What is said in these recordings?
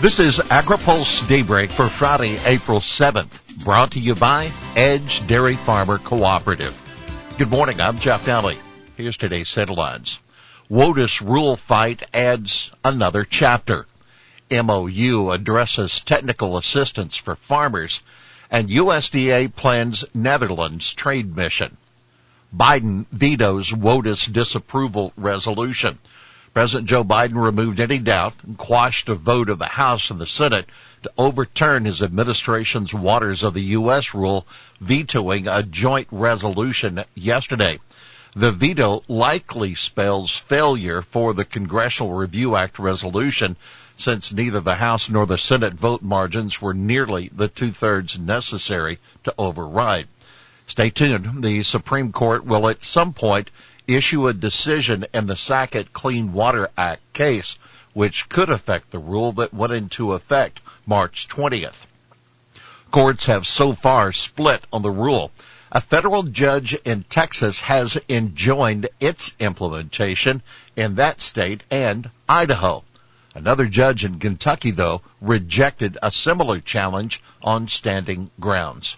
This is AgriPulse Daybreak for Friday, April 7th, brought to you by Edge Dairy Farmer Cooperative. Good morning, I'm Jeff Daly. Here's today's headlines. WOTUS rule fight adds another chapter. MOU addresses technical assistance for farmers, and USDA plans Netherlands trade mission. Biden vetoes WOTUS disapproval resolution. President Joe Biden removed any doubt and quashed a vote of the House and the Senate to overturn his administration's Waters of the U.S. rule, vetoing a joint resolution yesterday. The veto likely spells failure for the Congressional Review Act resolution, since neither the House nor the Senate vote margins were nearly the two-thirds necessary to override. Stay tuned. The Supreme Court will at some point issue a decision in the Sackett Clean Water Act case, which could affect the rule that went into effect March 20th. Courts have so far split on the rule. A federal judge in Texas has enjoined its implementation in that state and Idaho. Another judge in Kentucky, though, rejected a similar challenge on standing grounds.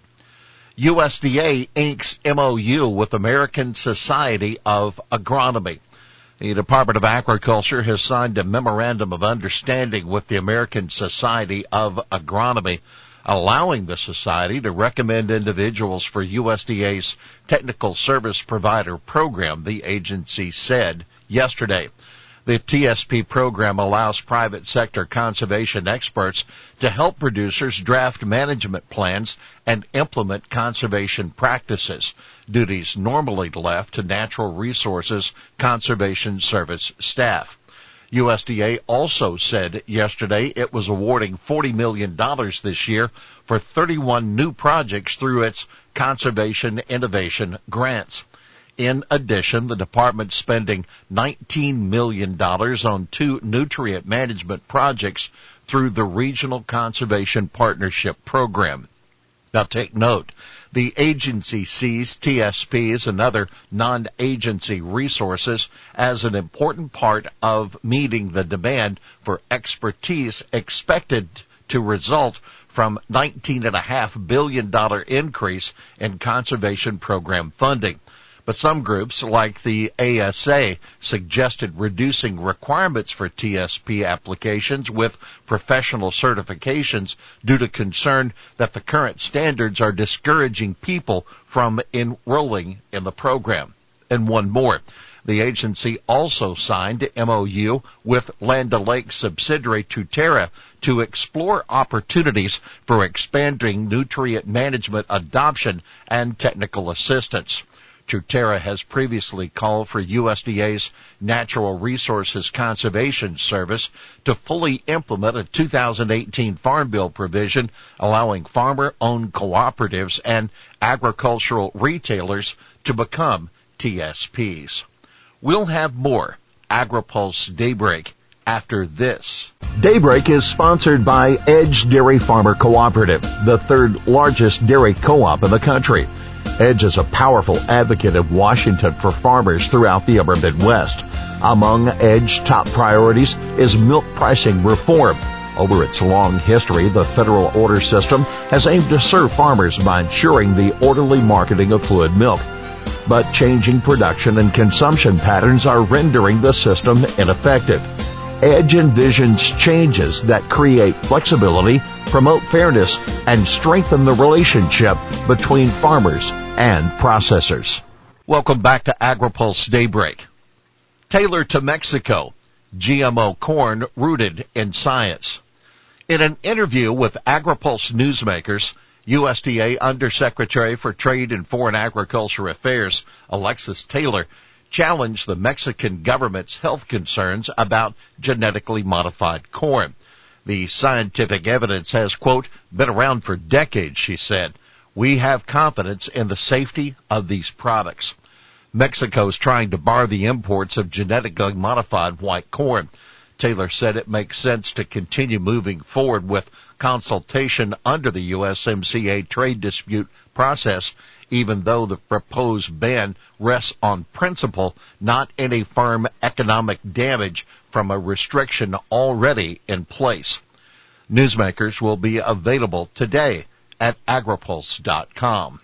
USDA inks MOU with American Society of Agronomy. The Department of Agriculture has signed a memorandum of understanding with the American Society of Agronomy, allowing the society to recommend individuals for USDA's Technical Service Provider program, the agency said yesterday. The TSP program allows private sector conservation experts to help producers draft management plans and implement conservation practices, duties normally left to Natural Resources Conservation Service staff. USDA also said yesterday it was awarding $40 million this year for 31 new projects through its Conservation Innovation Grants. In addition, the department's spending $19 million on 2 nutrient management projects through the Regional Conservation Partnership Program. Now take note, the agency sees TSPs and other non-agency resources as an important part of meeting the demand for expertise expected to result from $19.5 billion increase in conservation program funding. But some groups, like the ASA, suggested reducing requirements for TSP applications with professional certifications due to concern that the current standards are discouraging people from enrolling in the program. And one more. The agency also signed MOU with Land O'Lakes subsidiary Tuterra to explore opportunities for expanding nutrient management adoption and technical assistance. Tuterra has previously called for USDA's Natural Resources Conservation Service to fully implement a 2018 Farm Bill provision allowing farmer-owned cooperatives and agricultural retailers to become TSPs. We'll have more AgriPulse Daybreak after this. Daybreak is sponsored by Edge Dairy Farmer Cooperative, the third largest dairy co-op in the country. Edge is a powerful advocate of Washington for farmers throughout the upper Midwest. Among Edge's top priorities is milk pricing reform. Over its long history, the federal order system has aimed to serve farmers by ensuring the orderly marketing of fluid milk. But changing production and consumption patterns are rendering the system ineffective. Edge envisions changes that create flexibility, promote fairness, and strengthen the relationship between farmers and processors. Welcome back to AgriPulse Daybreak. Tailored to Mexico, GMO corn rooted in science. In an interview with AgriPulse Newsmakers, USDA Undersecretary for Trade and Foreign Agriculture Affairs, Alexis Taylor, challenged the Mexican government's health concerns about genetically modified corn. The scientific evidence has, quote, been around for decades, she said. We have confidence in the safety of these products. Mexico is trying to bar the imports of genetically modified white corn. Taylor said it makes sense to continue moving forward with consultation under the USMCA trade dispute process, even though the proposed ban rests on principle, not any firm economic damage from a restriction already in place. Newsmakers will be available today at agripulse.com.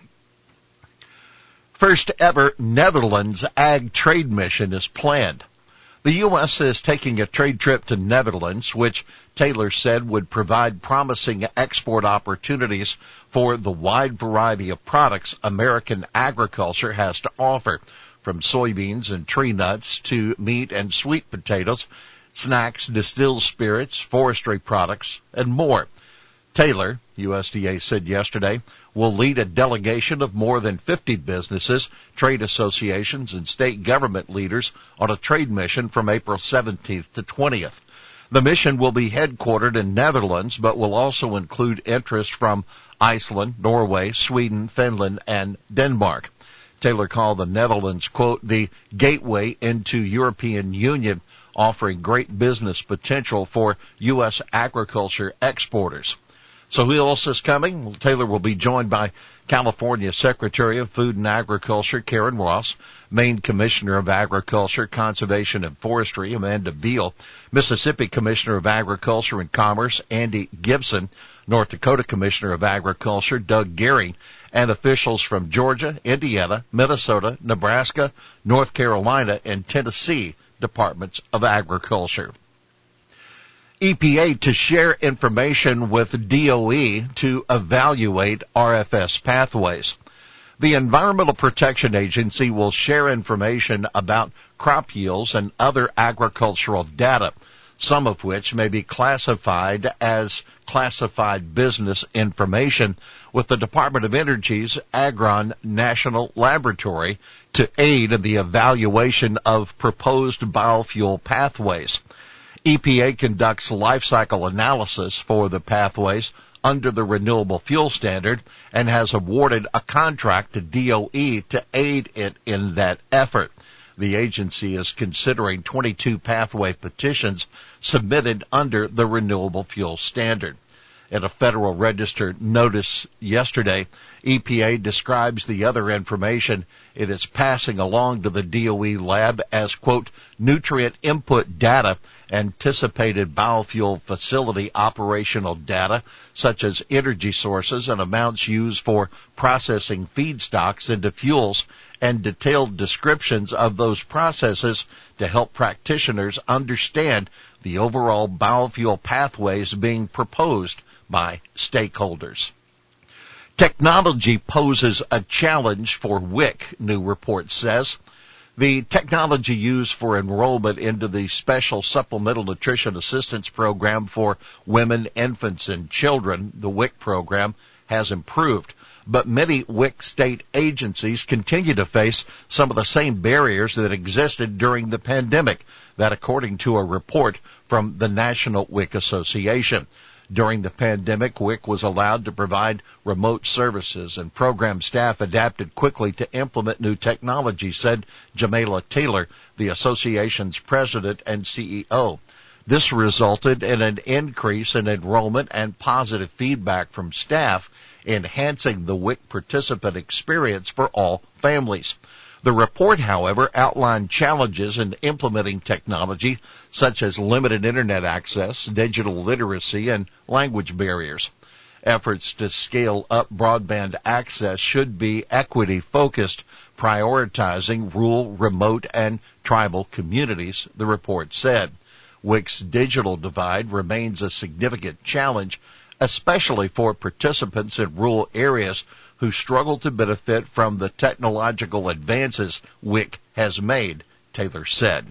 First ever Netherlands Ag Trade Mission is planned. The U.S. is taking a trade trip to Netherlands, which Taylor said would provide promising export opportunities for the wide variety of products American agriculture has to offer, from soybeans and tree nuts to meat and sweet potatoes, snacks, distilled spirits, forestry products, and more. Taylor, USDA said yesterday, will lead a delegation of more than 50 businesses, trade associations, and state government leaders on a trade mission from April 17th to 20th. The mission will be headquartered in Netherlands, but will also include interest from Iceland, Norway, Sweden, Finland, and Denmark. Taylor called the Netherlands, quote, the gateway into European Union, offering great business potential for U.S. agriculture exporters. So who else is coming? Well, Taylor will be joined by California Secretary of Food and Agriculture, Karen Ross, Maine Commissioner of Agriculture, Conservation and Forestry, Amanda Beal, Mississippi Commissioner of Agriculture and Commerce, Andy Gibson, North Dakota Commissioner of Agriculture, Doug Gehring, and officials from Georgia, Indiana, Minnesota, Nebraska, North Carolina, and Tennessee Departments of Agriculture. EPA to share information with DOE to evaluate RFS pathways. The Environmental Protection Agency will share information about crop yields and other agricultural data, some of which may be classified as classified business information, with the Department of Energy's Agron National Laboratory to aid in the evaluation of proposed biofuel pathways. EPA conducts life cycle analysis for the pathways under the Renewable Fuel Standard and has awarded a contract to DOE to aid it in that effort. The agency is considering 22 pathway petitions submitted under the Renewable Fuel Standard. In a Federal Register notice yesterday, EPA describes the other information it is passing along to the DOE lab as, quote, nutrient input data, anticipated biofuel facility operational data, such as energy sources and amounts used for processing feedstocks into fuels, and detailed descriptions of those processes to help practitioners understand the overall biofuel pathways being proposed by stakeholders. Technology poses a challenge for WIC, new report says. The technology used for enrollment into the Special Supplemental Nutrition Assistance Program for women, infants, and children, the WIC program, has improved. But many WIC state agencies continue to face some of the same barriers that existed during the pandemic, that according to a report from the National WIC Association. During the pandemic, WIC was allowed to provide remote services, and program staff adapted quickly to implement new technology, said Jamela Taylor, the association's president and CEO. This resulted in an increase in enrollment and positive feedback from staff, enhancing the WIC participant experience for all families. The report, however, outlined challenges in implementing technology, such as limited internet access, digital literacy, and language barriers. Efforts to scale up broadband access should be equity-focused, prioritizing rural, remote, and tribal communities, the report said. WIC's digital divide remains a significant challenge, especially for participants in rural areas who struggle to benefit from the technological advances WIC has made, Taylor said.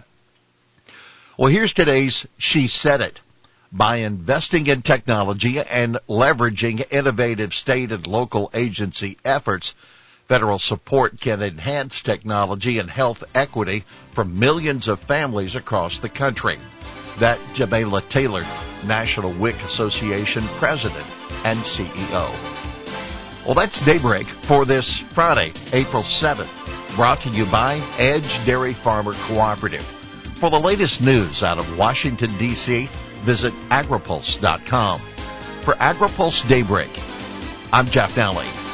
Well, here's today's She Said It. By investing in technology and leveraging innovative state and local agency efforts, federal support can enhance technology and health equity for millions of families across the country. That Jamela Taylor, National WIC Association President and CEO. Well, that's Daybreak for this Friday, April 7th, brought to you by Edge Dairy Farmer Cooperative. For the latest news out of Washington, D.C., visit agripulse.com. For AgriPulse Daybreak, I'm Jeff Nally.